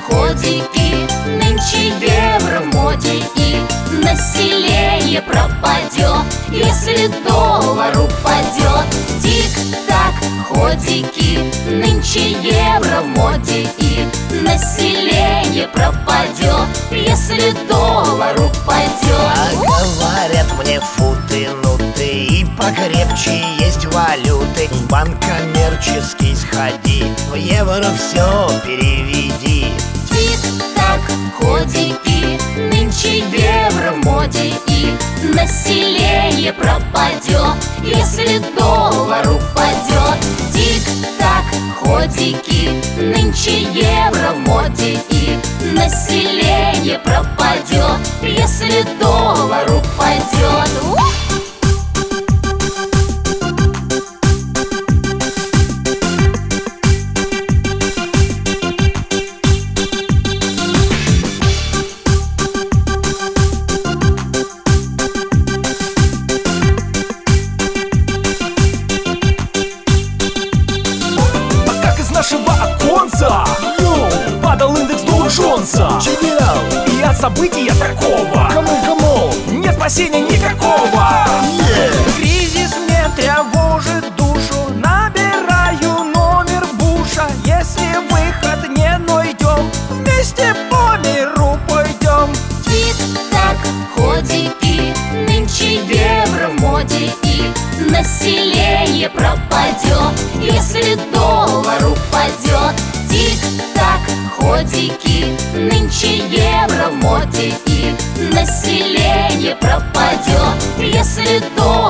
ходики, нынче евро в моде, и население пропадет, если доллар упадет. Тик-так, ходики, нынче евро в моде, и население пропадет, если доллар упадет. А говорят мне футы, нуты, и покрепче есть валюты. В банк коммерческий сходи, в евро все переведи. Тик-так, ходики, нынче евро в моде, и население пропадет, если доллар упадет. Тик-так, ходики, нынче евро в моде, и население пропадет, если доллар упадет. Нашего оконца падал индекс Доу Джонса. И от события такого нет спасения никакого. Кризис мне тревожит душу, набираю номер Буша. Если выход не найдем, вместе по миру пойдем. Тик-так, ходики, нынче евро в моде, и население пропадет, если доллар упадет. Тик-так, ходики, нынче евро в моде, и население пропадет, если доллар